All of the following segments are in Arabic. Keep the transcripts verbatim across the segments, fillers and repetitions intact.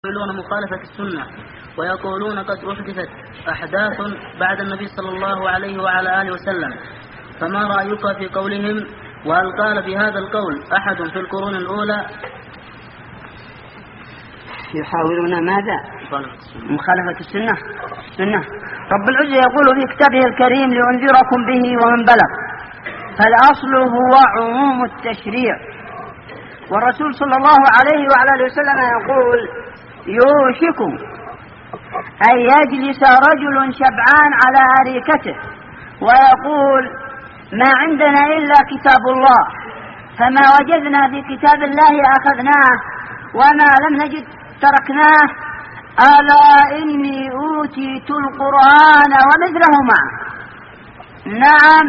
يقولون مخالفة السنة ويقولون قد أحدثت أحداث بعد النبي صلى الله عليه وعلى آله وسلم، فما رأيك في قولهم؟ وهل قال بهذا القول أحد في القرون الأولى؟ يحاولون ماذا؟ مخالفة السنة. السنة رب العزة يقول في كتابه الكريم لأنذركم به ومن بلغ، فالأصل هو عموم التشريع، والرسول صلى الله عليه وعلى آله وسلم يقول يوشك أن يجلس رجل شبعان على أريكته ويقول ما عندنا إلا كتاب الله، فما وجدنا في كتاب الله أخذناه وما لم نجد تركناه، ألا إني أوتيت القرآن ومثله معه. نعم،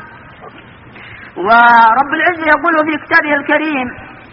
ورب العزة يقول في كتابه الكريم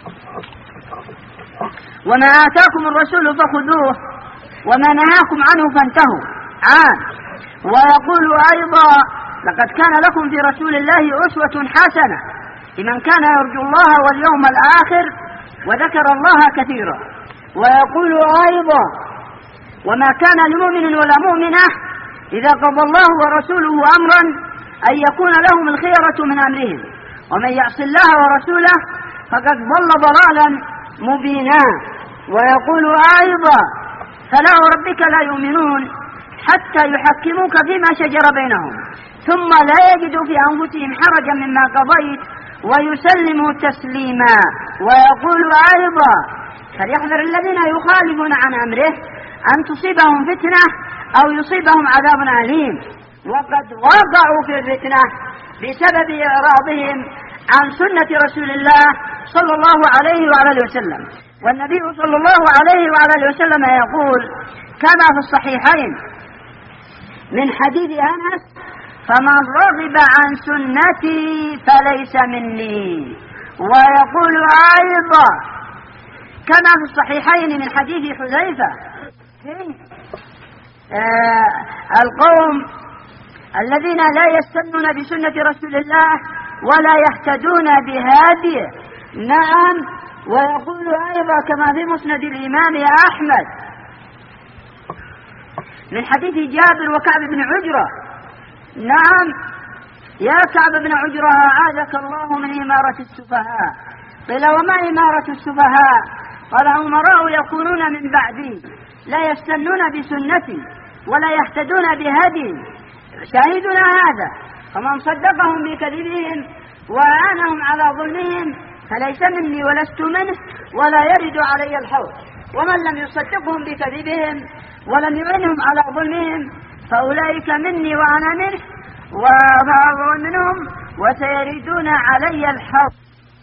وما آتاكم الرسول فخذوه وما نهاكم عنه فانتهوا عام. ويقول أيضا لقد كان لكم في رسول الله أسوة حسنة لمن كان يرجو الله واليوم الآخر وذكر الله كثيرا. ويقول أيضا وما كان لمؤمن ولا مؤمنة إذا قضى الله ورسوله أمرا أن يكون لهم الخيرة من أمرهم ومن يعص الله ورسوله فقد ضل ضلالا مبينا. ويقول أيضا فلا ربك لا يؤمنون حتى يحكموك فيما شجر بينهم ثم لا يجدوا في أنفسهم حرجا مما قضيت ويسلموا تسليما. ويقول أيضا فليحذر الذين يخالفون عن أمره أن تصيبهم فتنة أو يصيبهم عذاب أليم. وقد وقعوا في الفتنة بسبب إعراضهم عن سنة رسول الله صلى الله عليه وعلى وسلم. والنبي صلى الله عليه وعلى وسلم يقول كما في الصحيحين من حديث أنس فمن رغب عن سنتي فليس مني. ويقول أيضا كما في الصحيحين من حديث حذيفة آه القوم الذين لا يستنون بسنة رسول الله ولا يهتدون بهاديه. نعم. ويقول أيضا كما في مسند الإمام أحمد من حديث جابر وكعب بن عجرة نعم يا كعب بن عجرة أعاذك الله من إمارة السفهاء. قيل وما إمارة السفهاء؟ قال أمراء يكونون من بعدي لا يستنون بسنتي ولا يهتدون بهدي. شاهدنا هذا، فمن صدقهم بكذبهم وأعانهم على ظلمهم فليس مني ولست منه ولا يرد علي الحوض. ومن لم يصدقهم بكذبهم ولم يعنهم على ظلمهم فأولئك مني وأنا منه وبعض منهم وسيردون علي الحوض.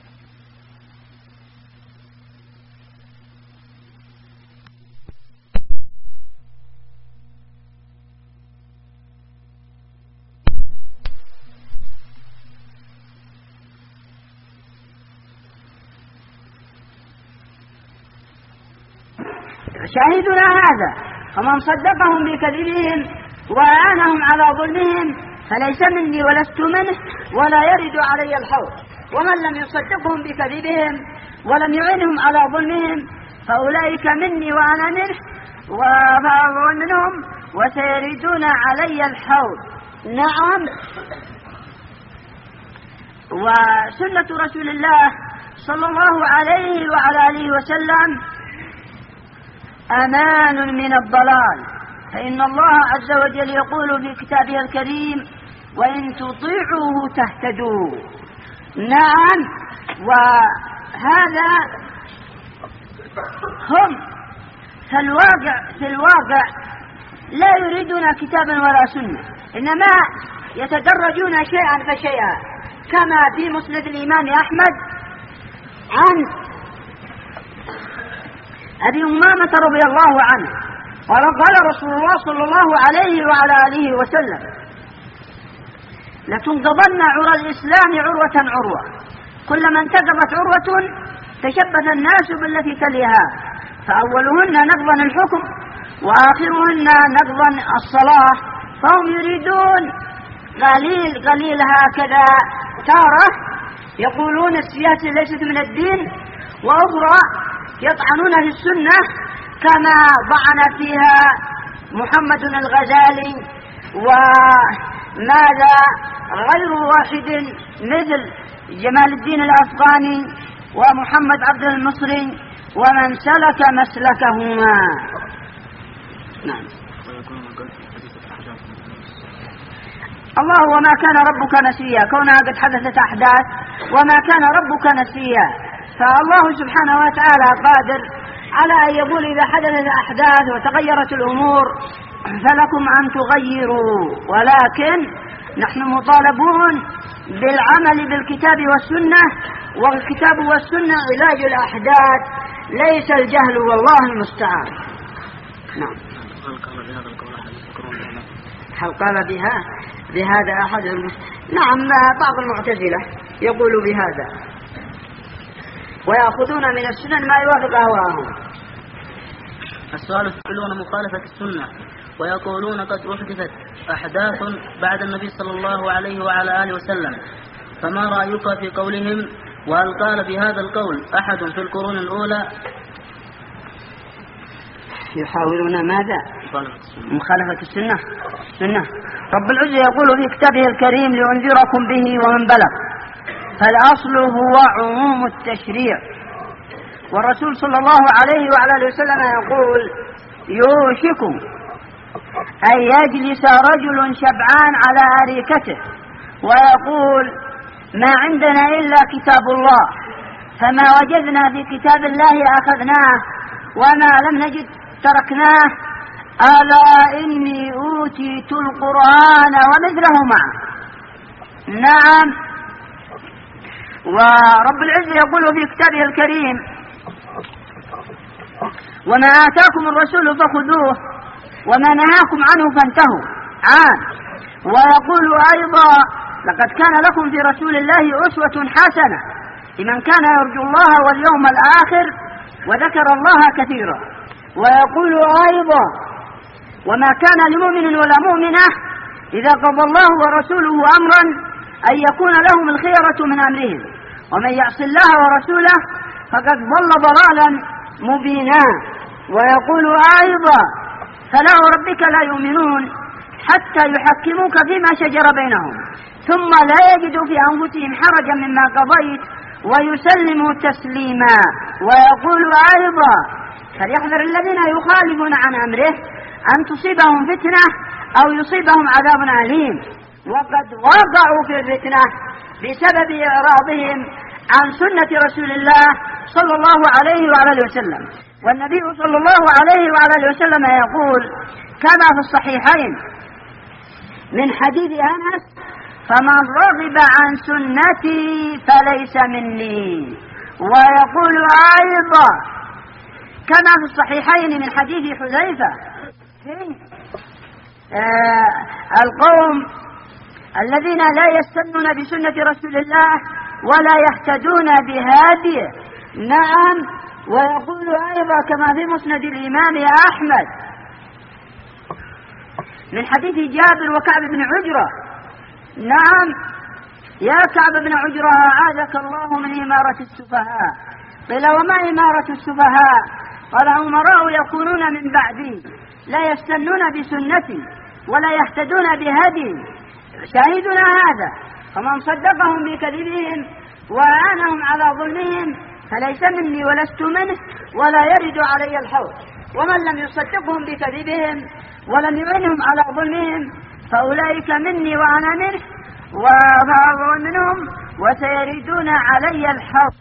شاهدنا هذا، فمن صدقهم بكذبهم وأعانهم على ظلمهم فليس مني ولست منه ولا يرد علي الحوض. ومن لم يصدقهم بكذبهم ولم يعنهم على ظلمهم فأولئك مني وأنا منه وبعض منهم وسيردون علي الحوض. نعم. وسنة رسول الله صلى الله عليه وعلى آله وسلم أمان من الضلال، فإن الله عز وجل يقول في كتابه الكريم وإن تطيعوه تهتدوا. نعم. وهذا هم في الواقع, في الواقع لا يريدون كتابا ولا سنة، إنما يتدرجون شيئا فشيئا كما في مسند الإمام أحمد عن أبي أمامة رضي الله عنه قال قال رسول الله صلى الله عليه وعلى آله وسلم لتنقضن عرى الإسلام عروة عروة كلما انتقضت عروة تشبث الناس بالتي تليها فأولهن نقضا الحكم وآخرهن نقضا الصلاة. فهم يريدون قليل قليل هكذا، تارة يقولون السياسة ليست من الدين وأخرى يطعنون في السنة كما ضعن فيها محمد الغزالي وماذا غير واحد مثل جمال الدين الأفغاني ومحمد عبد المصري ومن سلك مسلكهما. نعم. الله وما كان ربك نسيا، كونها قد حدثت أحداث وما كان ربك نسيا، فالله سبحانه وتعالى قادر على أن يقول إذا حدثت أحداث وتغيرت الأمور فلكم أن تغيروا، ولكن نحن مطالبون بالعمل بالكتاب والسنة، والكتاب والسنة علاج الأحداث ليس الجهل، والله المستعان. نعم. هل قال بها بهذا أحد المس... نعم، بعض المعتزلة يقول بهذا ويأخذون من السنن ما يوافق أهواءهم. السؤال يقولون مخالفة السنة ويقولون قد أحدثت أحداث بعد النبي صلى الله عليه وعلى آله وسلم، فما رأيك في قولهم؟ وهل قال بهذا القول أحد في القرون الأولى؟ يحاولون ماذا؟ مخالفة السنة. السنة رب العزة يقول في كتابه الكريم لأنذركم به ومن بلغ، فالأصل هو عموم التشريع، والرسول صلى الله عليه وعلى آله وسلم يقول يوشك أن يجلس رجل شبعان على أريكته ويقول ما عندنا إلا كتاب الله، فما وجدنا في كتاب الله أخذناه وما لم نجد تركناه، ألا إني أوتيت القرآن ومثله معه. نعم. ورب العزة يقول في كتابه الكريم وما آتاكم الرسول فخذوه وما نهاكم عنه فانتهوا عام. ويقول أيضا لقد كان لكم في رسول الله أسوة حسنة لمن كان يرجو الله واليوم الآخر وذكر الله كثيرا. ويقول أيضا وما كان لمؤمن ولا مؤمنة إذا قضى الله ورسوله أمرا أن يكون لهم الخيرة من أمرهم ومن يعص الله ورسوله فقد ضل ضلالا مبينا. ويقول أيضا فلا وربك لا يؤمنون حتى يحكموك فيما شجر بينهم ثم لا يجدوا في أنفسهم حرجا مما قضيت ويسلموا تسليما. ويقول أيضا فليحذر الذين يخالفون عن أمره أن تصيبهم فتنة أو يصيبهم عذاب أليم. وقد وقعوا في الفتنة بسبب إعراضهم عن سنة رسول الله صلى الله عليه وعلى وسلم. والنبي صلى الله عليه وعلى وسلم يقول كما في الصحيحين من حديث أنس فمن رغب عن سنتي فليس مني. ويقول أيضا كما في الصحيحين من حديث حذيفة آه القوم الذين لا يستنون بسنة رسول الله ولا يهتدون بهاديه. نعم. ويقول أيضا كما في مسند الإمام أحمد من حديث جابر وكعب بن عجرة. نعم. يا كعب بن عجرة أعاذك الله من إمارة السفهاء. قيل وما إمارة السفهاء؟ قال أمراء يكونون من بعدي لا يستنون بسنتي ولا يهتدون بهدي. شاهدنا هذا فمن صدقهم بكذبهم وأعانهم على ظلمهم فليس مني ولست منه ولا يرد علي الحوض. ومن لم يصدقهم بكذبهم ولم يعينهم على ظلمهم فأولئك مني وأنا منه وبعض منهم وسيردون علي الحوض.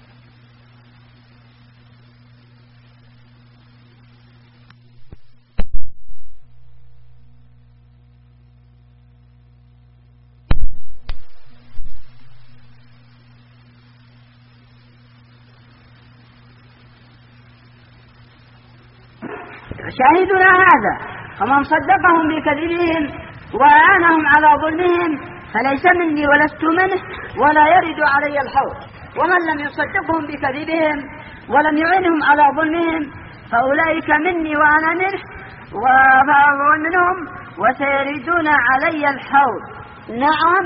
شاهدنا هذا فمن صدقهم بكذبهم وأعانهم على ظلمهم فليس مني ولست منه ولا يرد علي الحوض. ومن لم يصدقهم بكذبهم ولم يعينهم على ظلمهم فأولئك مني وأنا منه وبعض منهم وسيردون علي الحوض. نعم.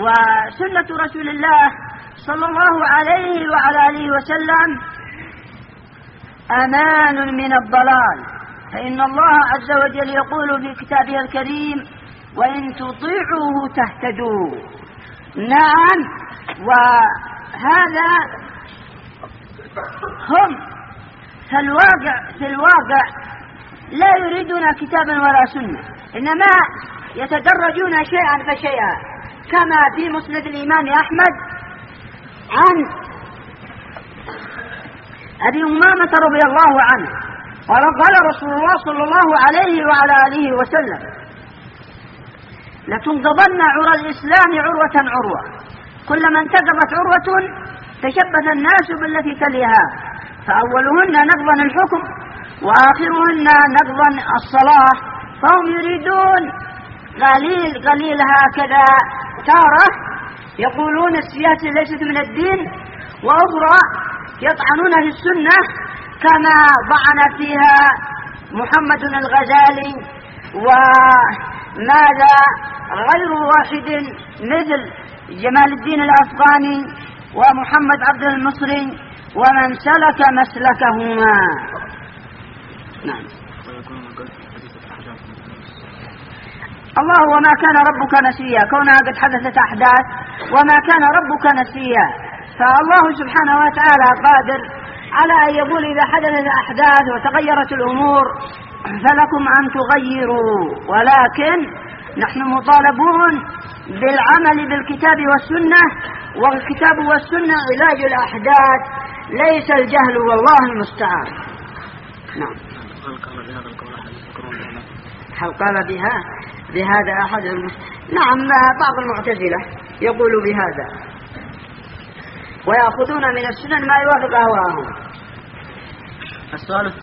وسنة رسول الله صلى الله عليه وعلى آله وسلم أمان من الضلال، فإن الله عز وجل يقول في كتابه الكريم: وإن تطيعوه تهتدوا. نعم، وهذا هم في الواقع في الواقع لا يريدون كتابا ولا سنة، إنما يتدرجون شيئا فشيئا، كما في مسند الإمام أحمد عن أبي أمامة رضي الله عنه قال: قال رسول الله صلى الله عليه وعلى آله وسلم: لتنقضن عرى الإسلام عروة عروة، كلما انتقضت عروة تشبث الناس بالتي تليها، فأولهن نقضا الحكم وآخرهن نقضا الصلاة. فهم يريدون قليل قليل هكذا، تارة يقولون السياسة ليست من الدين، وأخرى يطعنون في السنة كما طعن فيها محمد الغزالي وماذا غير واحد مثل جمال الدين الأفغاني ومحمد عبد المصري ومن سلك مسلكهما. نعم. الله وما كان ربك نسيا، كونها قد حدثت أحداث وما كان ربك نسيا، فالله سبحانه وتعالى قادر على أن يقول إذا حدثت أحداث وتغيرت الأمور فلكم أن تغيروا، ولكن نحن مطالبون بالعمل بالكتاب والسنة، والكتاب والسنة علاج الأحداث ليس الجهل، والله المستعان. نعم. هل قال بها بهذا أحد؟ نعم، بعض المعتزلة يقول بهذا، ويأخذون من السنن ما يوافق أهواءهم. السؤال